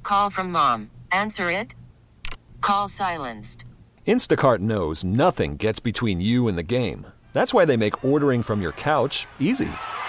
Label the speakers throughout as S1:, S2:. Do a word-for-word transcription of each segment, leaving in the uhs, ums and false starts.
S1: call from mom. Answer it. Call silenced.
S2: Instacart knows nothing gets between you and the game. That's why they make ordering from your couch easy.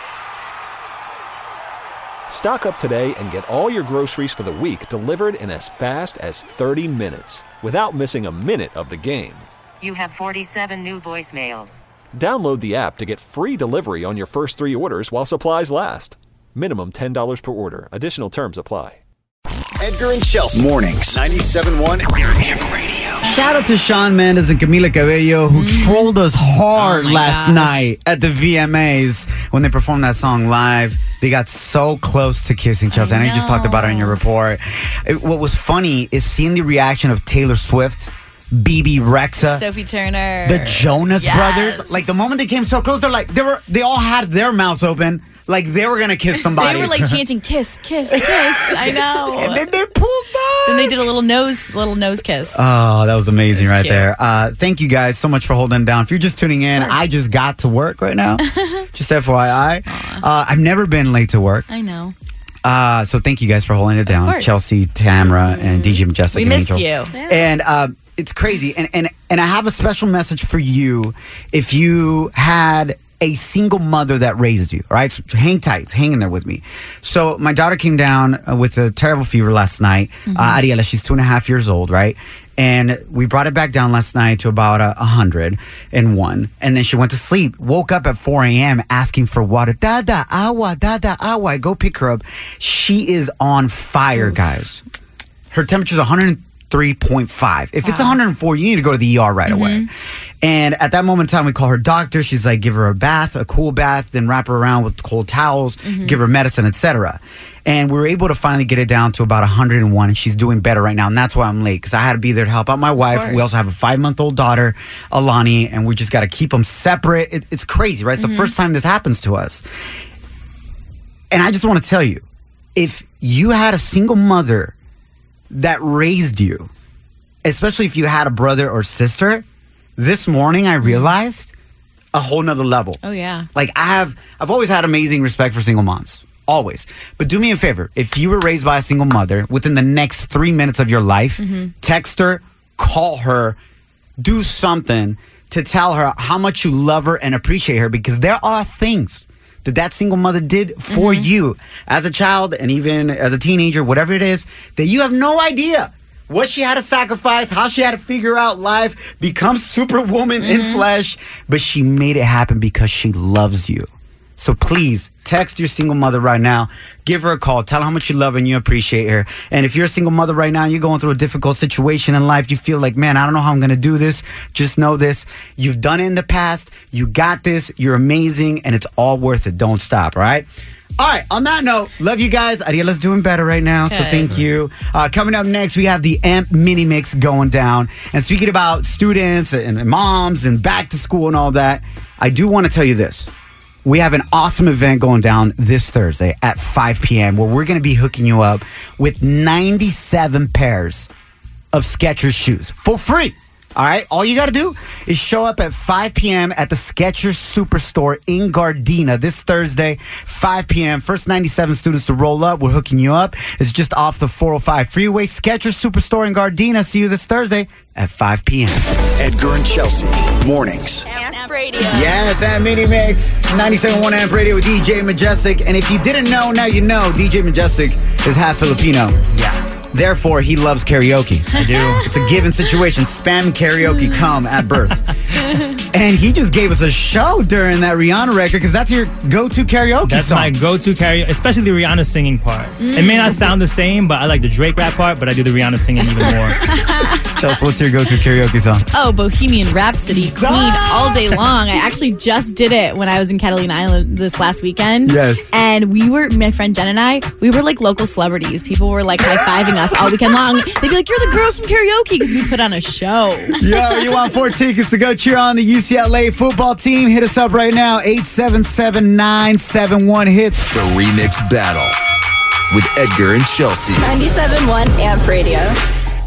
S2: Stock up today and get all your groceries for the week delivered in as fast as thirty minutes without missing a minute of the game.
S1: You have forty-seven new voicemails.
S2: Download the app to get free delivery on your first three orders while supplies last. Minimum ten dollars per order. Additional terms apply.
S3: Edgar and Chelsea. Mornings. ninety-seven point one Amp Radio.
S4: Shout out to Shawn Mendes and Camila Cabello, who mm. trolled us hard
S5: oh
S4: last
S5: gosh.
S4: night at the V M As when they performed that song live. They got so close to kissing, Chelsea. I, I know you just talked about it in your report. It, what was funny is seeing the reaction of Taylor Swift, B B Rexha,
S5: Sophie Turner,
S4: the Jonas
S5: yes.
S4: Brothers. Like the moment they came so close, they're like they were. They all had their mouths open, like they were gonna kiss somebody.
S5: They were like chanting "kiss, kiss, kiss." I know.
S4: And then they pulled back.
S5: Then they did a little nose, little nose kiss.
S4: Oh, that was amazing
S5: was
S4: right
S5: cute.
S4: there. Uh, thank you guys so much for holding it down. If you're just tuning in, I just got to work right now. Just F Y I. Uh, I've never been late to work.
S5: I know.
S4: Uh, so thank you guys for holding it down. Chelsea, Tamara, and D J Majestic.
S5: We
S4: and
S5: missed
S4: Angel.
S5: you.
S4: And uh, it's crazy. And, and, and I have a special message for you if you had a single mother that raised you, all right? So hang tight, hang in there with me. So my daughter came down uh, with a terrible fever last night. Mm-hmm. Uh, Ariela, she's two and a half years old, right? And we brought it back down last night to about a uh, hundred and one. And then she went to sleep, woke up at four a.m. asking for water. Dada, agua, dada, agua. I go pick her up. She is on fire, Oof. guys. Her temperature's one hundred three point five. If wow. it's one hundred four, you need to go to the E R right mm-hmm. away. And at that moment in time, we call her doctor. She's like, give her a bath, a cool bath, then wrap her around with cold towels, mm-hmm. give her medicine, et cetera. And we were able to finally get it down to about one hundred one, and she's doing better right now. And that's why I'm late, because I had to be there to help out my wife. We also have a five-month-old daughter, Alani, and we just got to keep them separate. It, it's crazy, right? It's mm-hmm. the first time this happens to us. And I just want to tell you, if you had a single mother that raised you, especially if you had a brother or sister, this morning I realized a whole nother level.
S5: Oh, yeah.
S4: Like I have, I've always had amazing respect for single moms. Always. But do me a favor. If you were raised by a single mother, within the next three minutes of your life, mm-hmm. text her, call her, do something to tell her how much you love her and appreciate her, because there are things that that single mother did for mm-hmm. you as a child and even as a teenager, whatever it is, that you have no idea what she had to sacrifice, how she had to figure out life, become superwoman mm-hmm. in flesh, but she made it happen because she loves you. So please, text your single mother right now. Give her a call. Tell her how much you love her and you appreciate her. And if you're a single mother right now and you're going through a difficult situation in life, you feel like, man, I don't know how I'm going to do this. Just know this. You've done it in the past. You got this. You're amazing. And it's all worth it. Don't stop, all right? All right, on that note, love you guys. Ariela's doing better right now, okay. so thank you. Uh, coming up next, we have the Amp Mini Mix going down. And speaking about students and, and moms and back to school and all that, I do want to tell you this. We have an awesome event going down this Thursday at five p.m. where we're going to be hooking you up with ninety-seven pairs of Skechers shoes for free. All right, all you got to do is show up at five p.m. at the Skechers Superstore in Gardena this Thursday, five p.m. First ninety-seven students to roll up. We're hooking you up. It's just off the four oh five freeway. Skechers Superstore in Gardena. See you this Thursday at five p.m.
S3: Edgar and Chelsea, mornings.
S5: Amp Radio.
S4: Yes, Amp Mini Mix, ninety-seven point one Amp Radio with D J Majestic. And if you didn't know, now you know, D J Majestic is half Filipino.
S6: Yeah.
S4: Therefore, he loves karaoke.
S6: I do.
S4: It's a given situation. Spam karaoke come at birth. And he just gave us a show during that Rihanna record because that's your go-to karaoke
S6: that's
S4: song.
S6: That's my go-to karaoke, especially the Rihanna singing part. Mm. It may not sound the same, but I like the Drake rap part, but I do the Rihanna singing even more.
S4: Chelsea, what's your go-to karaoke song?
S5: Oh, Bohemian Rhapsody, Queen, ah! all day long. I actually just did it when I was in Catalina Island this last weekend.
S4: Yes.
S5: And we were, my friend Jen and I, we were like local celebrities. People were like high-fiving us all weekend long. They'd be like, you're the girls from karaoke because we put on a show.
S4: Yo, you want four tickets to go cheer on the U C L A football team? Hit us up right now, eight seven seven, nine seven one, hits.
S3: The Remix Battle with Edgar and Chelsea.
S7: ninety-seven point one Amp Radio.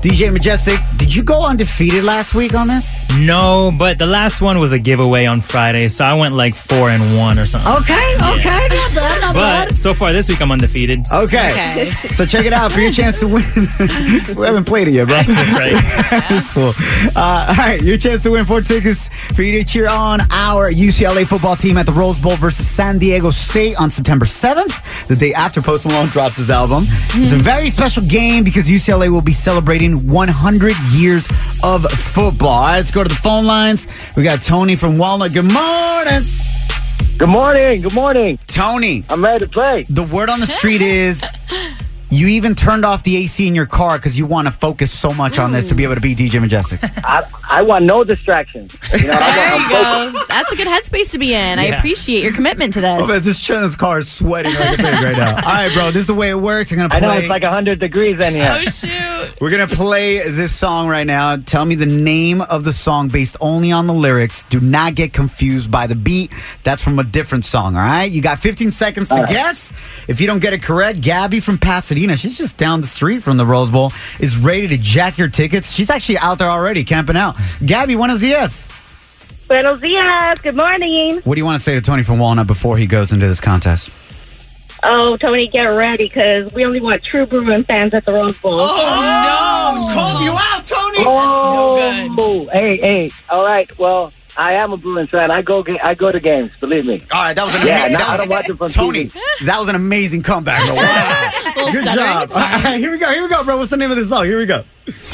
S4: D J Majestic, did you go undefeated last week on this?
S6: No, but the last one was a giveaway on Friday, so I went like four and one or something.
S4: Okay,
S6: Yeah.
S4: okay, not bad, not
S6: But
S4: bad.
S6: so far this week I'm undefeated.
S4: Okay.
S5: Okay.
S4: So check it out for your chance to win. We haven't played it yet, bro.
S6: That's right.
S4: It's full. Uh, all right, your chance to win four tickets for you to cheer on our U C L A football team at the Rose Bowl versus San Diego State on September seventh, the day after Post Malone drops his album. It's a very special game because U C L A will be celebrating one hundred years of football. All right, let's go to the phone lines. We got Tony from Walnut. Good morning.
S7: Good morning. Good morning.
S4: Tony,
S7: I'm ready to play.
S4: the word on the street is you even turned off the A C in your car because you want to focus so much on this to be able to beat D J Majestic.
S7: I, I want no distractions. You know, I
S5: There
S7: want,
S5: you
S7: I'm
S5: go. That's a good headspace to be in. I
S6: Yeah.
S5: appreciate your commitment to
S4: Oh, man,
S5: this.
S4: this Chenna's car is sweating like a pig right now. All right, bro, this is the way it works. I'm going to
S7: I
S4: play.
S7: know it's like one hundred degrees in here.
S5: Oh, shoot.
S4: We're going to play this song right now. Tell me the name of the song based only on the lyrics. Do not get confused by the beat. That's from a different song, all right? You got fifteen seconds to
S7: All right.
S4: guess. If you don't get it correct, Gabby from Pasadena, she's just down the street from the Rose Bowl, is ready to jack your tickets. She's actually out there already camping out. Gabby, buenos dias.
S8: Buenos dias. Good morning.
S4: What do you want to say to Tony from Walnut before he goes into this contest?
S8: Oh, Tony, get ready because we only want true Bruin fans at the Rose Bowl.
S4: Oh, no! Called you out, Tony!
S7: Oh,
S5: no
S7: hey, hey. All right. Well, I am a Bruins fan. I go, ga- I go to games. Believe me.
S4: All right, that was an
S7: Yeah,
S4: amazing.
S7: no,
S4: that
S7: I
S4: was,
S7: don't watch it from
S4: Tony,
S7: T V.
S4: that was an amazing comeback. Bro. Wow.
S5: Little
S4: Good
S5: stuttering,
S4: job.
S5: it's
S4: All
S5: fine.
S4: right, here we go. Here we go, bro. What's the name of this song? Here we go.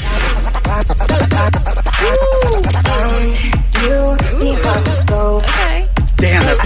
S5: Okay.
S4: Damn, that's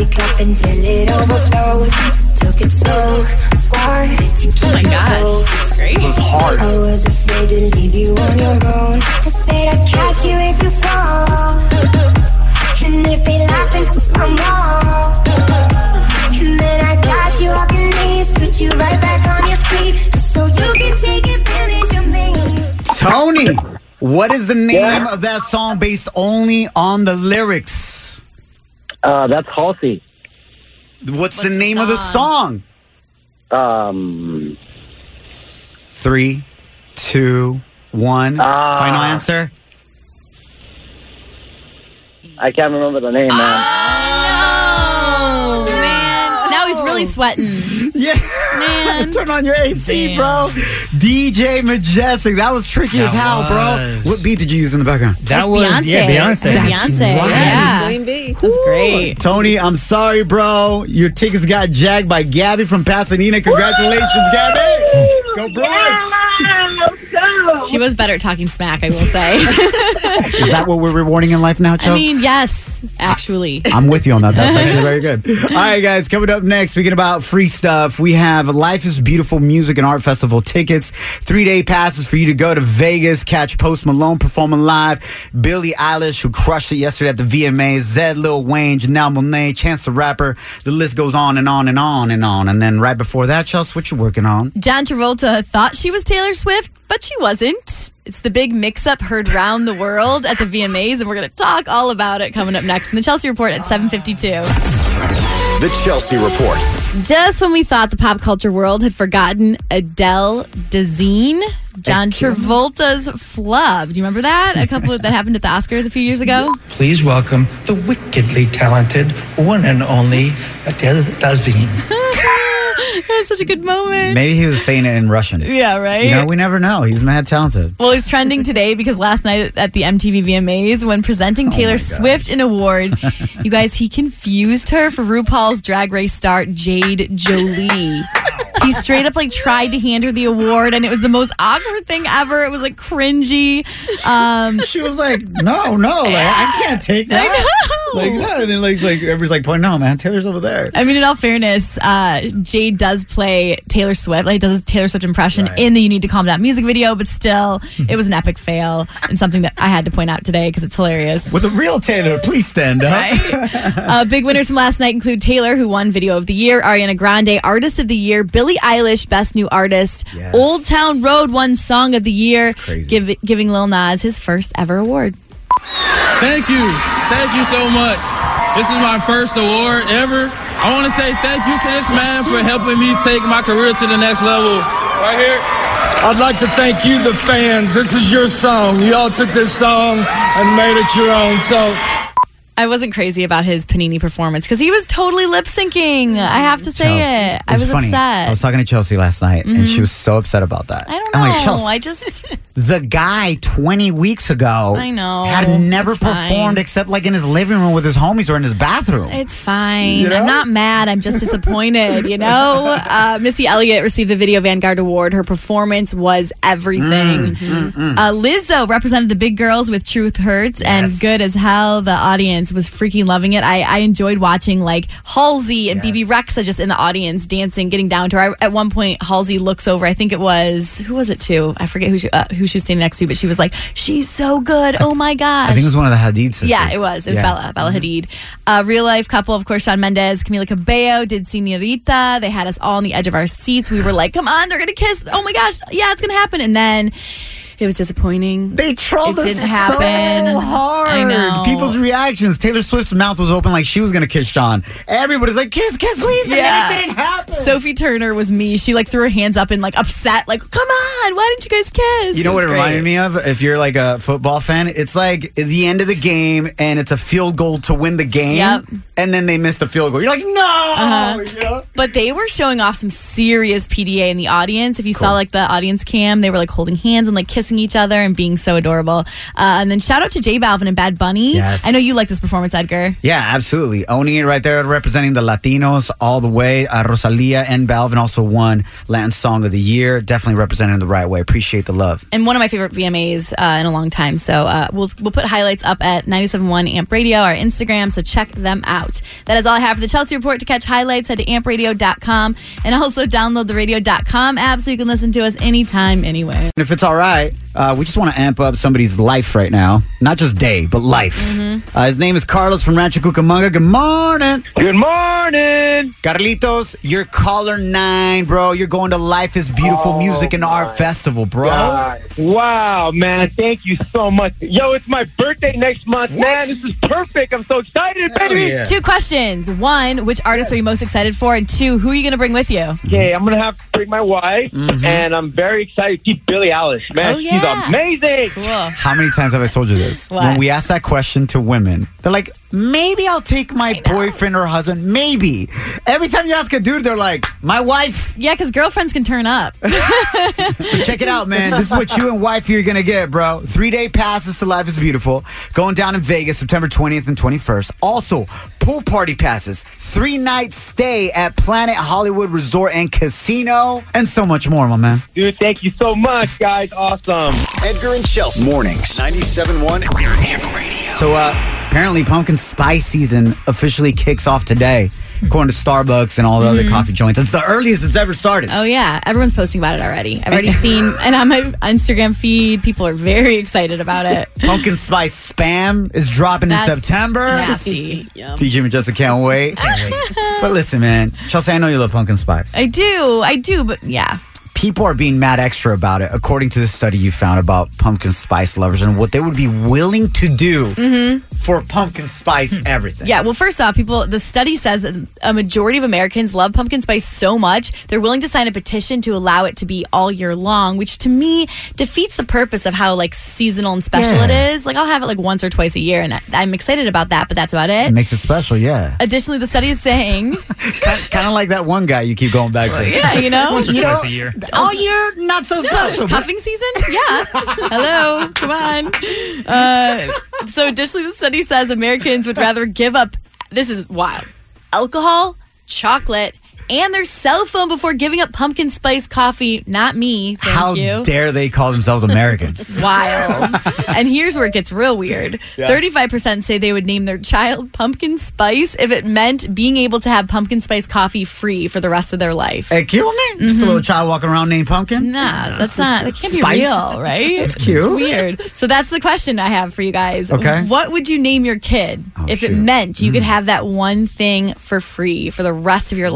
S5: Oh, my gosh. Great.
S4: this was hard.
S9: I was afraid to leave you on your own. I said I'd catch you if you fall. And if they laughing, I'm wrong. And then I got you off your knees, put you right back on your feet, just so you can take advantage of me.
S4: Tony, what is the name
S7: Yeah.
S4: of that song based only on the lyrics?
S7: Uh, that's Halsey.
S4: What's,
S5: What's
S4: the
S5: the
S4: name of the song?
S7: Um,
S4: Three, two, one.
S7: Ah.
S4: Final answer.
S7: I can't remember the name, man.
S5: Oh, man. Now he's really sweating.
S4: Yeah.
S5: Man.
S4: Turn on your A C,
S6: Damn.
S4: bro. D J Majestic. That was tricky
S6: That
S4: as hell, bro.
S6: was.
S4: What beat did you use in the background?
S6: That was
S5: Beyonce.
S6: yeah, Beyonce.
S4: That's
S5: Beyonce.
S4: right.
S5: Yeah.
S8: Queen Bee.
S5: That's great.
S4: Tony, I'm sorry, bro. Your tickets got jacked by Gabby from Pasadena. Congratulations, Gabby. Go Bruins.
S7: Let's go.
S5: She was better at talking smack, I will say.
S4: Is that what we're rewarding in life now,
S5: I
S4: Chelsea?
S5: mean, yes, actually.
S4: I'm with you on that. That's actually very good. All right, guys, coming up next, speaking about free stuff, we have Life is Beautiful Music and Art Festival tickets, three-day passes for you to go to Vegas, catch Post Malone performing live, Billie Eilish, who crushed it yesterday at the V M As, Zed, Lil Wayne, Janelle Monáe, Chance the Rapper. The list goes on and on and on and on. And then right before that, Chelsea, what you working on?
S5: John Travolta thought she was Taylor Swift, but she wasn't. It's the big mix-up heard round the world at the V M As, and we're going to talk all about it coming up next in the Chelsea Report at seven fifty-two.
S3: The Chelsea Report.
S5: Just when we thought the pop culture world had forgotten Adele Dazeem, John Travolta's flub. Do you remember that? A couple that happened at the Oscars a few years ago?
S10: Please welcome the wickedly talented one and only Adele Dazeem.
S5: That was such a good moment.
S4: Maybe he was saying it in Russian.
S5: Yeah, right?
S4: You know, we never know. He's mad talented.
S5: Well, he's trending today because last night at the M T V V M As, when presenting Taylor Swift an award, you guys, he confused her for RuPaul's Drag Race star Jade Jolie. He straight up like tried to hand her the award, and it was the most awkward thing ever. It was like cringy. Um,
S4: She was like, no, no, like, I can't take that.
S5: I know.
S4: Like, no. And then, like, like everybody's like, pointing, no, man, Taylor's over there.
S5: I mean, in all fairness, uh, Jade does play Taylor Swift, like does a Taylor Swift impression
S4: Right.
S5: in the "You Need to Calm Down" music video, but still, it was an epic fail and something that I had to point out today because it's hilarious.
S4: With a real Taylor, please stand up.
S5: Right? uh, big winners from last night include Taylor, who won Video of the Year, Ariana Grande, Artist of the Year, Billie Eilish, Best New Artist,
S4: Yes.
S5: Old Town Road won Song of the Year,
S4: crazy.
S5: give, giving Lil Nas his first ever award.
S11: Thank you. Thank you so much. This is my first award ever. I want to say thank you to this man for helping me take my career to the next level. Right here.
S12: I'd like to thank you, the fans. This is your song. You all took this song and made it your own. So
S5: I wasn't crazy about his Panini performance because he was totally lip syncing. I have to say
S4: Chelsea.
S5: it. I
S4: It's
S5: was
S4: funny.
S5: upset.
S4: I was talking to Chelsea last night, and she
S5: Mhm.
S4: was so upset about that.
S5: I don't know.
S4: I'm like, Chelsea,
S5: I just.
S4: the guy twenty weeks ago
S5: I know.
S4: had never
S5: It's fine.
S4: performed except like in his living room with his homies or in his bathroom.
S5: It's fine.
S4: You know?
S5: I'm not mad. I'm just disappointed, you know? Uh, Missy Elliott received the Video Vanguard Award. Her performance was everything.
S4: Mm, mm, mm.
S5: Uh, Lizzo represented the big girls with Truth Hurts, and good as hell. The audience was freaking loving it. I, I enjoyed watching like Halsey and B B Rexa just in the audience dancing, getting down to her. I, at one point, Halsey looks over. I think it was, who was it to? I forget who she, uh, who she was standing next to, but she was like, she's so good. Oh my gosh.
S4: I think it was one of the Hadid sisters.
S5: Yeah, it was. It was
S4: Yeah.
S5: Bella, Bella Hadid. Uh, real life couple, of course, Shawn Mendes, Camila Cabello did Señorita. They had us all on the edge of our seats. We were like, come on, they're going to kiss. Oh my gosh. Yeah, it's going to happen. And then it was disappointing.
S4: They trolled
S5: it
S4: us
S5: didn't happen.
S4: so hard.
S5: I know.
S4: People's reactions. Taylor Swift's mouth was open like she was going to kiss Sean. Everybody's like, kiss, kiss, please. And
S5: Yeah.
S4: then it didn't happen.
S5: Sophie Turner was me. She like threw her hands up and like upset, like, come on, why didn't you guys kiss?
S4: You know
S5: It
S4: what
S5: was
S4: it
S5: great.
S4: reminded me of? If you're like a football fan, it's like at the end of the game and it's a field goal to win the game.
S5: Yep.
S4: And then they missed the field goal. You're like, no!
S5: Uh-huh.
S4: You know?
S5: But they were showing off some serious P D A in the audience. If you saw like the audience cam, they were like holding hands and like kissing each other and being so adorable. Uh, and then shout out to J Balvin and Bad Bunny.
S4: Yes.
S5: I know you like this performance, Edgar.
S4: Yeah, absolutely. Owning it right there, representing the Latinos all the way. Uh, Rosalia and Balvin also won Latin Song of the Year. Definitely representing the right way. Appreciate the love.
S5: And one of my favorite V M As uh, in a long time. So uh, we'll we'll put highlights up at ninety-seven point one Amp Radio, our Instagram. So check them out. That is all I have for the Chelsea Report. To catch highlights, head to amp radio dot com and also download the radio dot com app so you can listen to us anytime, anywhere.
S4: And if it's all right, uh, we just want to amp up somebody's life right now. Not just day, but life.
S5: Mm-hmm.
S4: Uh, his name is Carlos from Rancho Cucamonga. Good morning.
S13: Good morning.
S4: Carlitos, you're caller nine, bro. You're going to Life is Beautiful
S13: Oh,
S4: Music and Art Festival, bro.
S13: God. Wow, man. Thank you so much. Yo, it's my birthday next month, man. This is perfect. I'm so excited, baby.
S5: Two questions. One, which artist are you most excited for? And two, who are you going to bring with you?
S13: Okay, I'm going to have to bring my wife,
S4: Mhm.
S13: and I'm very excited to see Billie Eilish. Man,
S5: Oh,
S13: she's
S5: yeah.
S13: amazing.
S5: Cool.
S4: How many times have I told you this?
S5: What?
S4: When we ask that question to women, they're like, maybe I'll take my boyfriend or husband. Maybe. Every time you ask a dude, they're like, my wife.
S5: Yeah, because girlfriends can turn up.
S4: So check it out, man. This is what you and wifey are going to get, bro. Three-day passes to Life is Beautiful. Going down in Vegas, September twentieth and twenty-first. Also, pool party passes. Three-night stay at Planet Hollywood Resort and Casino. And so much more, my man.
S13: Dude, thank you so much, guys. Awesome.
S3: Edgar and Chelsea. Mornings. ninety-seven point one Amp Radio.
S4: So, uh, apparently pumpkin spice season officially kicks off today, according to Starbucks and all the other
S5: Mhm.
S4: coffee joints. It's the earliest it's ever started.
S5: Oh, yeah. Everyone's posting about it already. I've already seen, and on my Instagram feed, people are very excited about it.
S4: Pumpkin spice spam is dropping
S5: That's
S4: in September.
S5: nasty.
S4: D J Majestic can't wait. But listen, man, Chelsea, I know you love pumpkin spice.
S5: I do. I do, but yeah.
S4: People are being mad extra about it, according to the study you found about pumpkin spice lovers and what they would be willing to do
S5: Mm-hmm.
S4: for pumpkin spice everything.
S5: Yeah, well, first off, people, the study says that a majority of Americans love pumpkin spice so much, they're willing to sign a petition to allow it to be all year long, which to me defeats the purpose of how like seasonal and special
S4: Yeah.
S5: it is. Like I'll have it like once or twice a year, and I- I'm excited about that, but that's about
S4: It
S5: it.
S4: makes it special, yeah.
S5: Additionally, the study is saying,
S4: Kind of like that one guy you keep going back to.
S5: yeah, you know,
S6: Once or
S4: You
S6: twice
S4: know,
S6: a year.
S4: All year, not so special. but-
S5: Cuffing season? Yeah. Hello. Come on. Uh, so, additionally, the study says Americans would rather give up, this is wild, alcohol, chocolate, and their cell phone before giving up pumpkin spice coffee. Not me. Thank
S4: How
S5: you.
S4: dare they call themselves Americans?
S5: Wild. And here's where it gets real weird.
S4: Yeah.
S5: thirty-five percent say they would name their child pumpkin spice if it meant being able to have pumpkin spice coffee free for the rest of their life.
S4: Hey, kill me? Just a little child walking around named Pumpkin?
S5: Nah, that's not, that can't
S4: Spice?
S5: be real, right?
S4: That's cute.
S5: It's weird. So that's the question I have for you guys.
S4: Okay.
S5: What would you name your kid
S4: Oh,
S5: if
S4: shoot.
S5: it meant you could
S4: Mm.
S5: have that one thing for free for the rest of your life?
S4: Ooh.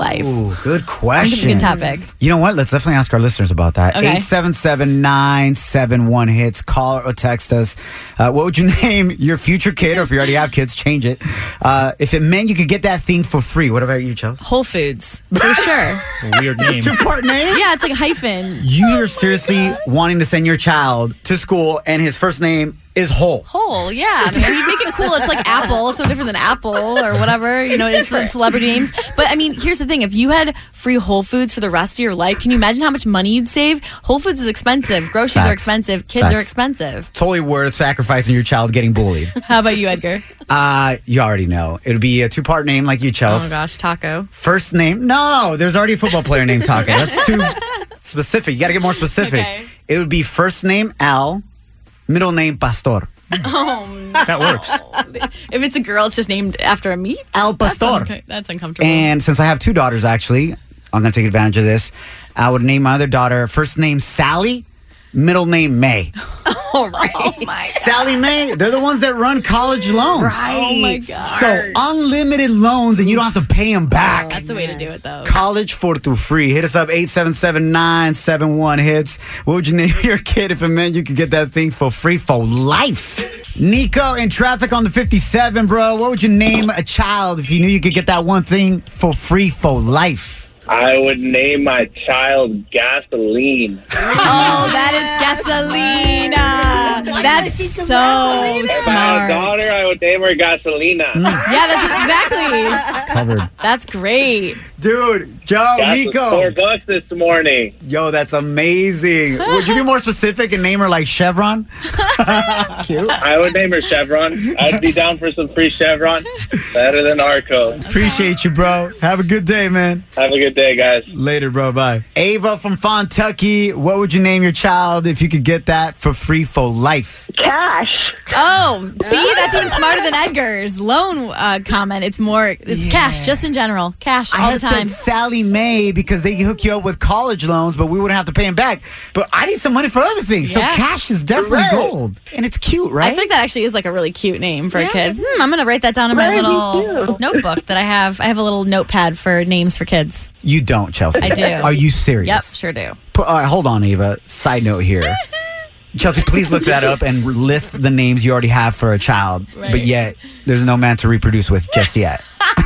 S4: Ooh, good question.
S5: Good topic.
S4: You know what? Let's definitely ask our listeners about that.
S5: Okay.
S4: eight seven seven, nine seven one, hits. Call or text us. Uh, what would you name your future kid? Or if you already have kids, change it. Uh, if it meant you could get that thing for free. What about you, Chelsea?
S5: Whole Foods, for sure.
S6: A weird name.
S4: Two-part name?
S5: Yeah, it's like a hyphen.
S4: You're seriously wanting to send your child to school and his first name is Whole.
S5: Whole, yeah. I mean, we make it cool. It's like Apple. It's no different than Apple or whatever. You know, it's, it's celebrity names. But I mean, here's the thing. If you had free Whole Foods for the rest of your life, can you imagine how much money you'd save? Whole Foods is expensive. Groceries
S4: Facts.
S5: are expensive. Kids
S4: Facts.
S5: are expensive.
S4: Totally worth sacrificing your child getting bullied.
S5: How about you, Edgar?
S4: Uh, you already know. It would be a two-part name like you,
S5: Oh,
S4: Chelsea.
S5: gosh. Taco.
S4: First name? No, there's already a football player named Taco. That's too specific. You got to get more specific.
S5: Okay.
S4: It would be first name Al, middle name Pastor.
S5: Oh,
S6: That works.
S5: if it's a girl, it's just named after a meat?
S4: Al Pastor.
S5: That's, unco- that's uncomfortable.
S4: And since I have two daughters, actually, I'm going to take advantage of this. I would name my other daughter first name Sally, middle name May.
S5: All right. Oh, my God.
S4: Sally May, they're the ones that run college loans.
S5: Right. Oh, my God.
S4: So unlimited loans and you don't have to pay them back.
S5: That's the way to do it, though.
S4: College for tu free. Hit us up, eight seven seven, nine seven one, hits. What would you name your kid if it meant you could get that thing for free for life? Nico, in traffic on the fifty-seven, bro. What would you name a child if you knew you could get that one thing for free for life?
S13: I would name my child Gasoline.
S5: Oh, that is Gasolina. That's so
S13: If I had a daughter,
S5: smart.
S13: I would name her Gasolina.
S5: Yeah, that's exactly.
S4: Covered.
S5: That's great.
S4: Dude, Joe,
S13: Gas was
S4: Nico.
S13: four bucks this morning.
S4: Yo, that's amazing. Would you be more specific and name her like Chevron? That's cute.
S13: I would name her Chevron. I'd be down for some free Chevron. Better than Arco.
S4: Appreciate you, bro. Have a good day, man.
S13: Have a good day, guys.
S4: Later, bro. Bye. Ava from Fontucky. What would you name your child if you could get that for free for life?
S8: Cash.
S5: Oh, see, that's even smarter than Edgar's loan uh, comment. It's more, it's
S4: Yeah.
S5: cash, just in general. Cash
S4: I
S5: all the
S4: had
S5: time.
S4: said Sally Mae because they hook you up with college loans, but we wouldn't have to pay them back. But I need some money for other things.
S5: Yeah.
S4: So cash is definitely
S8: Right.
S4: gold. And it's cute, right?
S5: I feel like that actually is like a really cute name for
S8: Yeah.
S5: a kid. Hmm, I'm going to write that down in my
S8: Right, me
S5: little
S8: too.
S5: notebook that I have. I have a little notepad for names for kids.
S4: you don't, Chelsea.
S5: I do.
S4: Are you serious?
S5: Yep, sure do.
S4: Put, all right, hold on, Ava. Side note here. Chelsea, please look that up and list the names you already have for a child,
S5: Right.
S4: but yet there's no man to reproduce with just yet.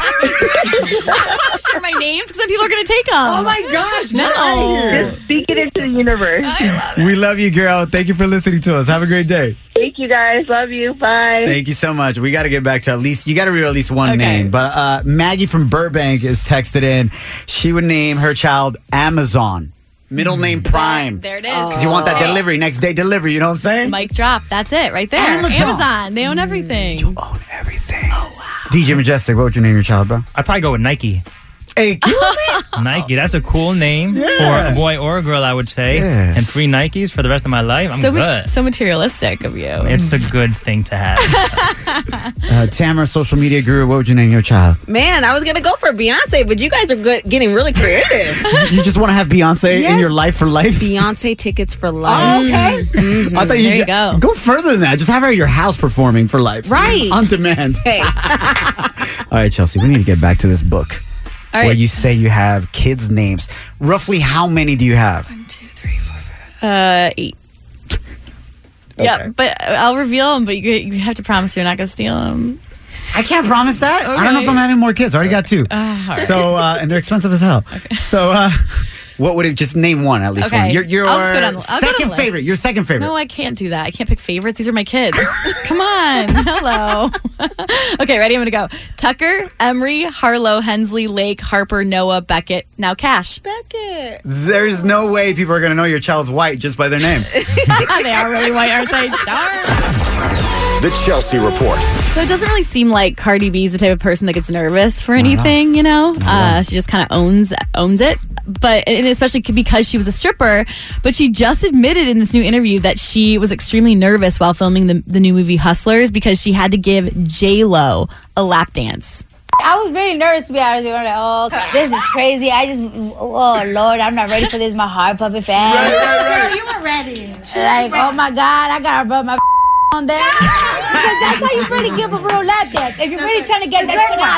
S5: Share my names because then people are going to take them.
S4: Oh my gosh,
S5: No.
S4: get outta here.
S8: Just speak it into the universe.
S4: We love you, girl. Thank you for listening to us. Have a great day.
S8: Thank you, guys. Love you. Bye.
S4: Thank you so much. We got to get back to at least, you got to read at least one
S5: Okay.
S4: name. But uh, Maggie from Burbank is texted in. She would name her child Amazon. Middle name Prime.
S5: There it is.
S4: Because you want that delivery, next day delivery. You know what I'm saying?
S5: Mic drop. That's it right there.
S4: Amazon.
S5: Amazon. They own everything.
S4: You own everything. Oh, wow. D J Majestic, what would you name your child, bro?
S6: I'd probably go with Nike.
S4: Hey,
S6: Nike, that's a cool name
S4: Yeah.
S6: for a boy or a girl, I would say.
S4: Yeah.
S6: And free Nikes for the rest of my life. I'm
S5: so,
S6: good.
S5: mat- so materialistic of you.
S6: It's a good thing to have.
S4: Uh, Tamara, social media guru, what would you name your child?
S14: Man, I was gonna go for Beyonce, but you guys are good, getting really creative.
S4: You just want to have Beyonce in
S14: Yes.
S4: your life for life?
S14: Beyonce tickets for life.
S4: Oh, okay.
S14: Mhm.
S4: I thought you
S5: There you go.
S4: Go further than that. Just have her at your house performing for life.
S14: Right.
S4: On demand.
S14: Hey,
S4: All right, Chelsea, we need to get back to this book
S5: All
S4: where
S5: right.
S4: you say you have kids' names. Roughly how many do you have?
S5: Uh, eight. Yeah, but I'll reveal them, but you, you have to promise you're not going to steal them.
S4: I can't promise that. I don't know if I'm having more kids. I already got two. So, uh, and they're expensive as hell. So, uh, what would it, just name one at least
S5: Okay.
S4: one. Your, your
S5: I'll just go down the- I'll go down
S4: second
S5: the list.
S4: favorite. Your second favorite.
S5: No, I can't do that. I can't pick favorites. These are my kids. Come on. Hello. Okay, ready? I'm going to go. Tucker, Emery, Harlow, Hensley, Lake, Harper, Noah, Beckett. Now Cash.
S14: Beckett.
S4: There's no way people are going to know your child's white just by their name.
S5: They are really white, aren't they? Darn.
S3: The Chelsea Report.
S5: So it doesn't really seem like Cardi B is the type of person that gets nervous for anything, you know? Uh, she just kind of owns owns it. But and especially because she was a stripper, but she just admitted in this new interview that she was extremely nervous while filming the, the new movie Hustlers because she had to give J-Lo a lap dance.
S15: I was really nervous, to be honest with you. I'm like, oh, okay, this is crazy. I just, oh, Lord, I'm not ready for this. My heart puppet fan.
S9: Right, right, right. You were ready.
S15: Like, oh, my God, I got to rub my on there. Because that's how you really give a real lap dance. If you're really trying to get that shit out.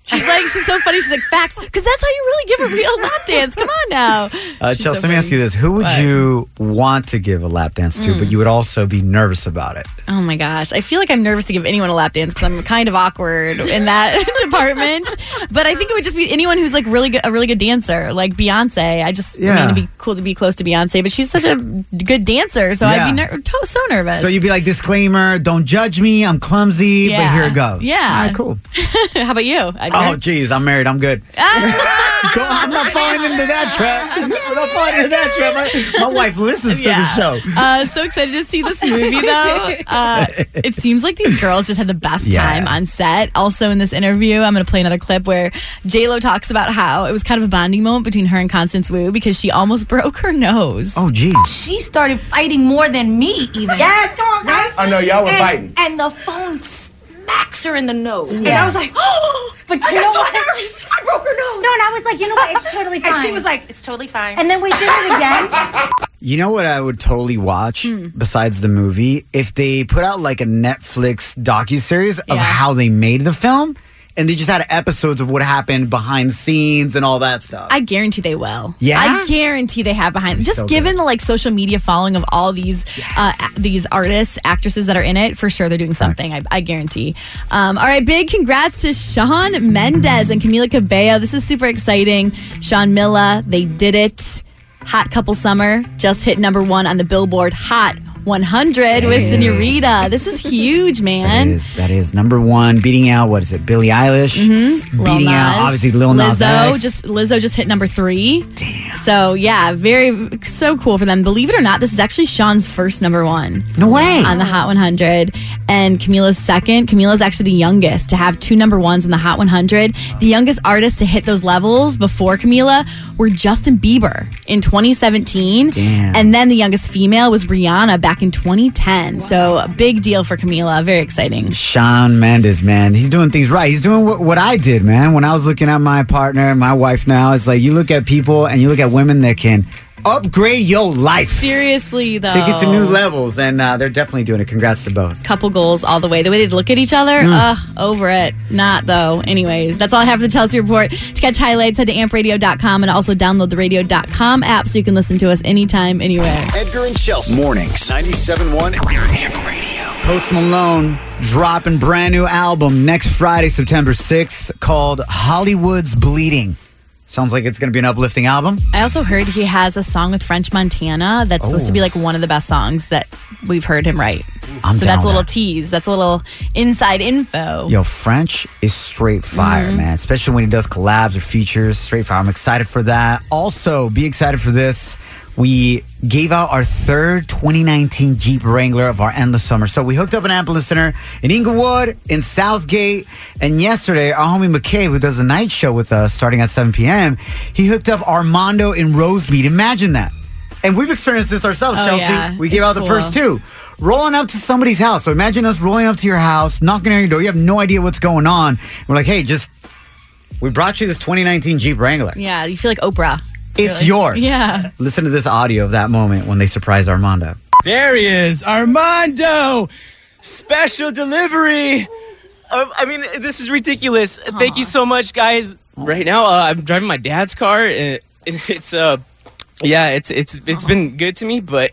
S5: She's like, she's so funny. She's like, facts, because that's how you really give a real lap dance. Come on now.
S4: Uh,
S5: She's
S4: Chelsea,
S5: so
S4: let me ask
S5: funny.
S4: you this. Who would
S5: What?
S4: you want to give a lap dance to,
S5: Mm.
S4: but you would also be nervous about it?
S5: Oh my gosh. I feel like I'm nervous to give anyone a lap dance because I'm kind of awkward in that department. But I think it would just be anyone who's like really good, a really good dancer, like Beyonce. I just
S4: Yeah.
S5: mean, it'd be cool to be close to Beyonce, but she's such a good dancer, so
S4: Yeah.
S5: I'd be ner- to- so nervous.
S4: So you'd be like, disclaimer, don't judge me. I'm clumsy, but
S5: Yeah.
S4: here it goes.
S5: Yeah.
S4: All right, cool.
S5: How about you? Edgar?
S4: Oh, geez, I'm married. I'm good. Don't, I'm not falling into that trap. I'm not falling into that trap. My, my wife listens to the show.
S5: Uh, so excited to see this movie, though. Uh, it seems like these girls just had the best
S4: Yeah.
S5: time on set. Also, in this interview, I'm going to play another clip where J-Lo talks about how it was kind of a bonding moment between her and Constance Wu because she almost broke her nose.
S4: Oh, geez.
S15: She started fighting more than me, even. Yes, come on, guys.
S13: I know, y'all were
S15: and,
S13: fighting.
S15: And the phone smacks her in the nose. And
S16: Yeah.
S15: I was like, oh,
S16: But
S15: I
S16: you
S15: got
S16: know
S15: so
S16: what?
S15: nervous. I broke her nose.
S16: No, and I was like, you know what? It's totally fine.
S15: And she was like, it's totally fine.
S16: And then we did it again.
S4: You know what I would totally watch
S5: Hmm.
S4: besides the movie? If they put out like a Netflix docuseries of
S5: Yeah.
S4: how they made the film and they just had episodes of what happened behind the scenes and all that stuff.
S5: I guarantee they will.
S4: Yeah?
S5: I guarantee they have behind. Just
S4: so
S5: given the like social media following of all these uh, a- these artists, actresses that are in it, for sure they're doing something. I, I guarantee. Um, all right, big congrats to Shawn Mendes and Camila Cabello. This is super exciting. Sean Milla, they did it. Hot Couple Summer just hit number one on the Billboard Hot one hundred with Senorita. This is huge,
S4: That
S5: man.
S4: is, that is number one, beating out, what is it, Billie Eilish?
S5: Mm-hmm. Lil
S4: Beating out,
S5: Nas.
S4: obviously, Lil Nas
S5: Lizzo
S4: X.
S5: just Lizzo just hit number three. Damn. So yeah, very so cool for them. Believe it or not, this is actually Sean's first number one.
S4: No way.
S5: On the Hot one hundred, and Camila's second. Camila's actually the youngest to have two number ones in the Hot one hundred. The youngest artist to hit those levels before Camila were Justin Bieber in twenty seventeen.
S4: Damn.
S5: And then the youngest female was Rihanna back in twenty ten. So a big deal for Camila. Very exciting.
S4: Shawn Mendes, man, he's doing things right. He's doing what, what I did, man. When I was looking at my partner, my wife now, it's like you look at people and you look at women that can upgrade your life.
S5: Seriously, though.
S4: Take it to new levels, and uh, they're definitely doing it. Congrats to both.
S5: Couple goals all the way. The way they look at each other,
S4: Mm.
S5: ugh, over it. Not though. Anyways, that's all I have for the Chelsea Report. To catch highlights, head to amp radio dot com and also download the radio dot com app so you can listen to us anytime, anywhere.
S3: Edgar and Chelsea. Mornings. ninety-seven point one Amp Radio.
S4: Post Malone dropping brand new album next Friday, September sixth, called Hollywood's Bleeding. Sounds like it's going to be an uplifting album.
S5: I also heard he has a song with French Montana that's supposed
S4: Oh.
S5: to be like one of the best songs that we've heard him write.
S4: I'm
S5: so
S4: down
S5: that's a
S4: with
S5: little
S4: that.
S5: tease. That's a little inside info.
S4: Yo, French is straight fire,
S5: Mhm.
S4: man. Especially when he does collabs or features. Straight fire. I'm excited for that. Also, be excited for this. We gave out our third twenty nineteen Jeep Wrangler of our Endless Summer. So we hooked up an amp listener in Inglewood, in Southgate, and yesterday, our homie McCabe, who does a night show with us starting at seven p.m., he hooked up Armando in Rosemead. Imagine that. And we've experienced this ourselves,
S5: Oh,
S4: Chelsea.
S5: yeah.
S4: We gave
S5: It's
S4: out the
S5: cool.
S4: first two. Rolling up to somebody's house. So imagine us rolling up to your house, knocking on your door. You have no idea what's going on. We're like, hey, just, we brought you this twenty nineteen Jeep Wrangler.
S5: Yeah, you feel like Oprah.
S4: It's
S5: You're like-
S4: yours.
S5: Yeah.
S4: Listen to this audio of that moment when they surprised Armando.
S17: There he is, Armando. Special delivery. Uh, I mean, this is ridiculous. Thank you so much, guys. Right now, uh, I'm driving my dad's car, and it's uh, yeah, it's it's it's been good to me, but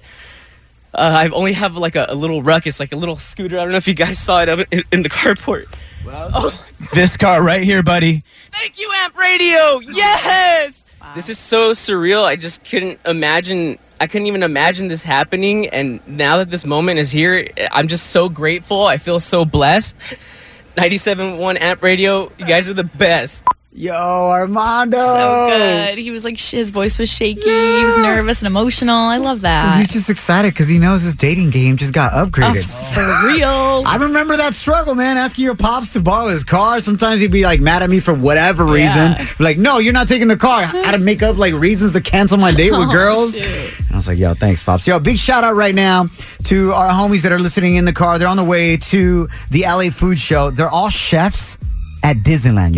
S17: uh, I only have like a, a little ruckus, like a little scooter. I don't know if you guys saw it up in, in the carport. Oh.
S18: This car right here, buddy.
S17: Thank you, Amp Radio. Yes. This is so surreal. I just couldn't imagine. I couldn't even imagine this happening. And now that this moment is here, I'm just so grateful. I feel so blessed. ninety-seven point one Amp Radio. You guys are the best.
S4: Yo, Armando.
S5: So good. He was like, sh- his voice was shaky. He was nervous and emotional. I love that.
S4: He's just excited because he knows his dating game just got upgraded.
S5: Oh, for real.
S4: I remember that struggle, man, asking your pops to borrow his car. Sometimes he'd be like mad at me for whatever reason.
S5: Yeah.
S4: Like, no, you're not taking the car. I had to make up like reasons to cancel my date with
S5: Oh,
S4: girls.
S5: shoot.
S4: And I was like, yo, thanks, pops. Yo, big shout out right now to our homies that are listening in the car. They're on the way to the L A Food Show. They're all chefs at Disneyland, y'all.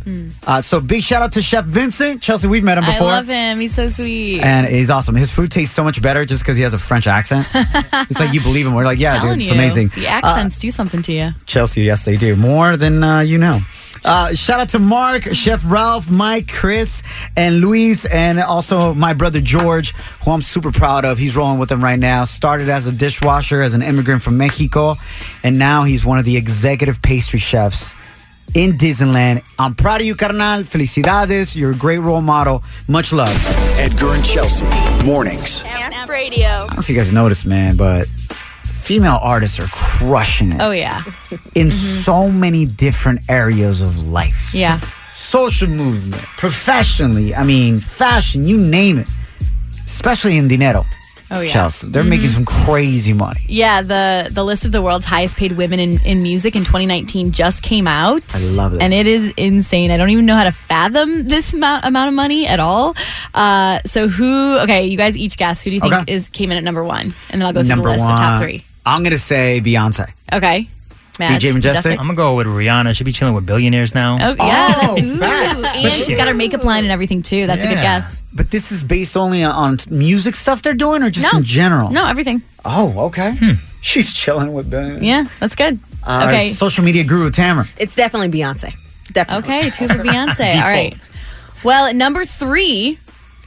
S4: Uh, so big shout out to Chef Vincent. Chelsea, we've met him
S5: I
S4: before.
S5: love him. He's so sweet.
S4: And he's awesome. His food tastes so much better just because he has a French accent. It's like you believe him. We're like, yeah,
S5: Telling
S4: dude, it's
S5: you,
S4: amazing.
S5: The accents do something to you.
S4: Uh, Chelsea, yes, they do. More than uh, you know. Uh, shout out to Mark, Chef Ralph, Mike, Chris, and Luis, and also my brother George, who I'm super proud of. He's rolling with them right now. Started as a dishwasher, as an immigrant from Mexico, and now he's one of the executive pastry chefs in Disneyland. I'm proud of you, carnal. Felicidades. You're a great role model. Much love.
S3: Edgar and Chelsea, mornings.
S5: Amp Radio.
S4: I don't know if you guys noticed, man, but female artists are crushing it
S5: Oh, yeah.
S4: in so many different areas of life.
S5: Yeah.
S4: Social movement, professionally, I mean, fashion, you name it. Especially in dinero.
S5: Oh, yeah.
S4: Chelsea. They're
S5: Mhm.
S4: making some crazy money.
S5: Yeah, the, the list of the world's highest paid women in, in music in twenty nineteen just came out.
S4: I love this.
S5: And it is insane. I don't even know how to fathom this amount, amount of money at all. Uh, so who, okay, you guys each guess. Who do you think
S4: Okay.
S5: is came in at number one? And then I'll go through
S4: Number
S5: the list
S4: one.
S5: of top three.
S4: I'm going to say Beyonce.
S5: Okay. Madge,
S4: D J Majestic?
S6: I'm gonna go with Rihanna. She'll be chilling with billionaires now.
S5: Oh, yeah.
S4: Oh,
S5: that's, ooh,
S4: facts.
S5: and she's got her makeup line and everything, too. That's a good
S6: Yeah.
S5: guess.
S4: But this is based only on music stuff they're doing or just
S5: No.
S4: in general?
S5: No, everything.
S4: Oh, okay. She's chilling with billions.
S5: Yeah, that's good.
S4: Uh,
S5: okay.
S4: Social media guru, Tamara.
S14: It's definitely Beyonce. Definitely.
S5: Okay, two for Beyonce. All right. Well, at number three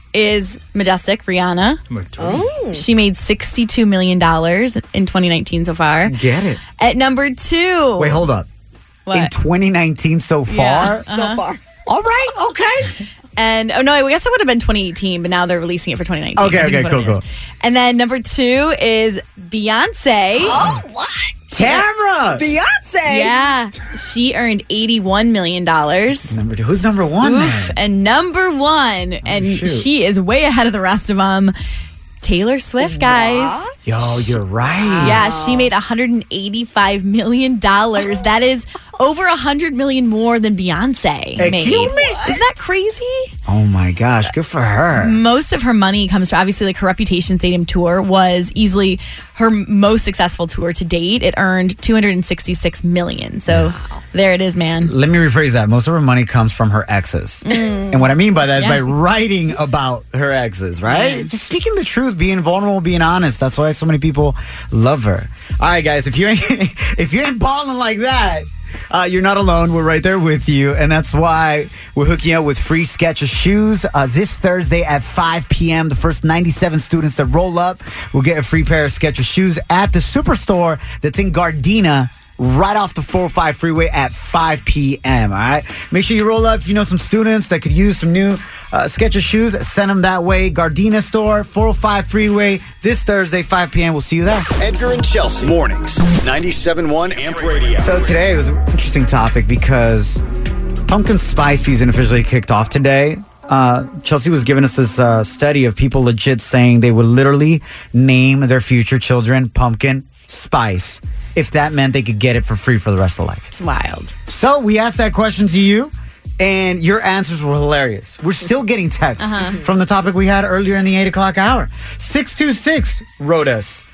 S5: is Majestic, Rihanna.
S14: Oh.
S5: She made sixty-two million dollars in twenty nineteen so far.
S4: Get it.
S5: At number two.
S4: Wait, hold up.
S5: What?
S4: In twenty nineteen so far?
S5: Yeah,
S14: So
S5: uh-huh.
S14: far.
S4: All right, okay.
S5: And, oh no, I guess it would have been twenty eighteen, but now they're releasing it for twenty nineteen.
S4: Okay,
S5: I think
S4: okay,
S5: is what
S4: cool,
S5: it is.
S4: cool.
S5: And then number two is Beyonce.
S14: Oh, what?
S4: Tamara!
S14: Beyonce.
S5: Yeah. She earned eighty-one million dollars.
S4: Number two. Who's number one,
S5: Oof.
S4: man?
S5: And number one, and
S4: shoot.
S5: she is way ahead of the rest of them, Taylor Swift, guys.
S4: Yo, you're right.
S5: Yeah, she made one hundred eighty-five million dollars. That is over one hundred million dollars more than Beyonce made.
S4: Excuse me?
S5: Isn't that crazy?
S4: Oh my gosh, good for her.
S5: Most of her money comes from, obviously, like her Reputation Stadium tour was easily her most successful tour to date. It earned two hundred sixty-six million dollars. So there it is, man.
S4: Let me rephrase that. Most of her money comes from her exes. And what I mean by that is
S5: Yeah.
S4: by writing about her exes, right?
S5: Yeah.
S4: Just speaking the truth, being vulnerable, being honest. That's why so many people love her. All right, guys, if you ain't if you ain't balling like that, Uh, you're not alone. We're right there with you. And that's why we're hooking you up with free Skechers shoes. Uh, this Thursday at five p.m., the first ninety-seven students that roll up will get a free pair of Skechers shoes at the Superstore that's in Gardena, right off the four oh five freeway at five p.m., all right? Make sure you roll up if you know some students that could use some new uh, Skechers shoes. Send them that way. Gardena store, four oh five freeway, this Thursday, five p.m. We'll see you there.
S3: Edgar and Chelsea, mornings, ninety-seven point one Amp Radio.
S4: So today was an interesting topic because pumpkin spice season officially kicked off today. Uh, Chelsea was giving us this uh, study of people legit saying they would literally name their future children pumpkin spice if that meant they could get it for free for the rest of life.
S5: It's wild.
S4: So we asked that question to you, and your answers were hilarious. We're still getting texts
S5: Uh-huh.
S4: from the topic we had earlier in the eight o'clock hour. six two six wrote us.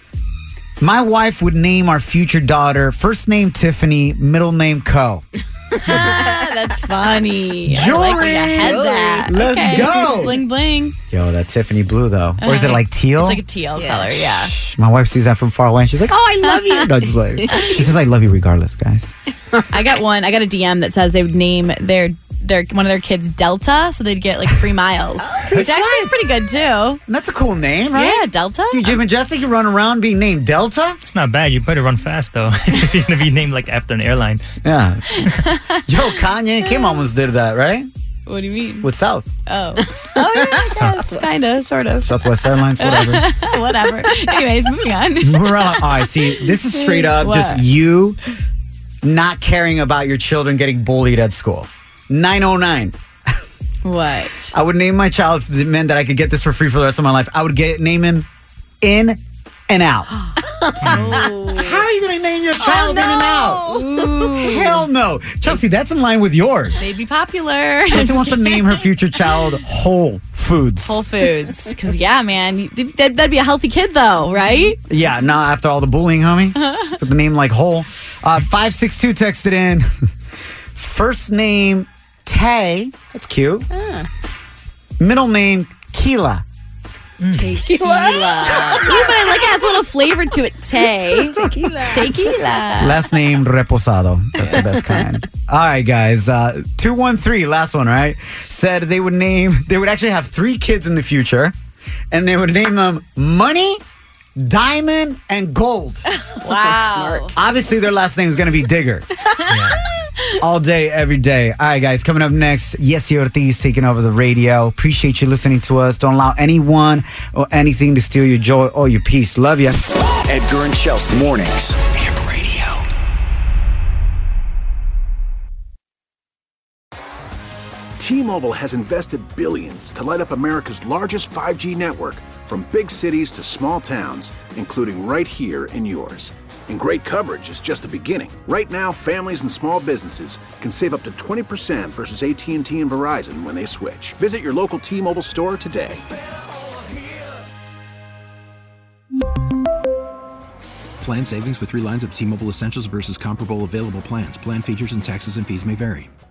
S4: My wife would name our future daughter first name Tiffany, middle name Co.
S5: That's funny. I
S4: Jewelry.
S5: like where your head's at.
S4: Let's
S5: Okay.
S4: go.
S5: Bling bling.
S4: Yo, that Tiffany blue though. Or is it like teal?
S5: It's like a teal color, yeah.
S4: My wife sees that from far away and she's like, oh, I love you. No, just play. She says, I love you regardless, guys.
S5: I got one. I got a D M that says they would name their their one of their kids Delta, so they'd get like free miles, which actually is pretty good too.
S4: And that's a cool name, right?
S5: Yeah, Delta.
S4: D J Majestic, you run around being named Delta?
S6: It's not bad. You better run fast though if you're gonna be named like after an airline.
S4: Yeah. Yo, Kanye and Kim almost did that, right?
S5: What do you mean?
S4: With South.
S5: Oh, oh yeah, yes, kind of, sort of.
S4: Southwest Airlines, whatever.
S5: Whatever. Anyways, moving on.
S4: We're on. All right, see, this is straight up
S5: What?
S4: just you not caring about your children getting bullied at school. nine oh nine.
S5: What?
S4: I would name my child if it meant that I could get this for free for the rest of my life. I would get name him In and Out. How are you going to name your child In and Out?
S5: Ooh.
S4: Hell no. Chelsea, that's in line with yours.
S5: They'd be popular.
S4: Chelsea wants to name her future child Whole Foods.
S5: Whole Foods. Because, yeah, man, that, that'd be a healthy kid, though, right?
S4: Yeah, no, after all the bullying, homie. With the name like Whole. Uh, five six two texted in. First name Tay. That's cute.
S14: Ah.
S4: Middle name, Keela.
S14: Tequila.
S5: Yeah, but I like it has a little flavor to it. Tay.
S14: Tequila.
S5: Tequila.
S4: Last name, Reposado. That's the best kind. All right, guys. Uh, two one three, last one, right? Said they would name, they would actually have three kids in the future, and they would name them Money, Diamond, and Gold.
S5: Wow.
S14: Smart.
S4: Obviously, their last name is going to be Digger.
S6: Yeah.
S4: All day, every day. All right, guys, coming up next, Yesy Ortiz taking over the radio. Appreciate you listening to us. Don't allow anyone or anything to steal your joy or your peace. Love you.
S3: Edgar and Chelsea Mornings. Hip Radio.
S19: T-Mobile has invested billions to light up America's largest five G network, from big cities to small towns, including right here in yours. And great coverage is just the beginning. Right now, families and small businesses can save up to twenty percent versus A T and T and Verizon when they switch. Visit your local T-Mobile store today.
S20: Plan savings with three lines of T-Mobile Essentials versus comparable available plans. Plan features and taxes and fees may vary.